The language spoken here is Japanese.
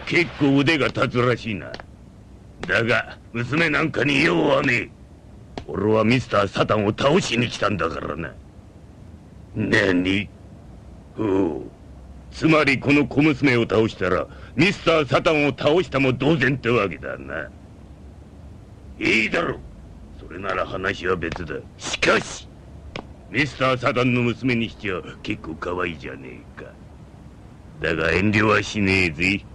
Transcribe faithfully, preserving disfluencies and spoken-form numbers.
結構腕が立つらしいな。だが娘なんかに用はねえ。俺はミスターサタンを倒しに来たんだからな。何？おう。つまりこの小娘を倒したらミスターサタンを倒したも同然ってわけだな。いいだろう。それなら話は別だ。しかしミスターサタンの娘にしちゃ結構可愛いじゃねえか。だが遠慮はしねえぜ。